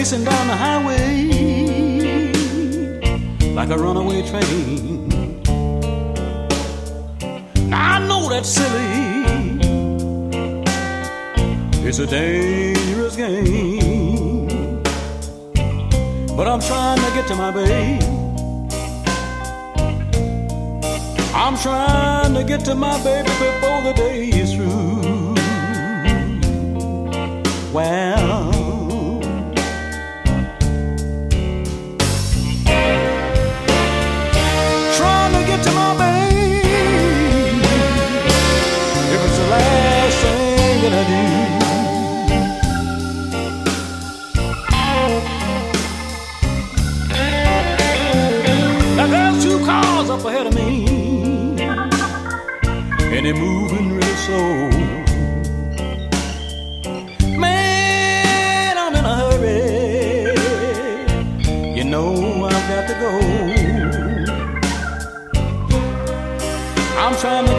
racing down the highway like a runaway train. Now I know that's silly, it's a dangerous game, but I'm trying to get to my babe. I'm trying to get to my baby before the day is through. Well, trying to get to my baby, if it's the last thing that I do. Now there's two cars up ahead of me, and they're moving real slow. Man, I'm in a hurry, you know I've got to go. I'm trying to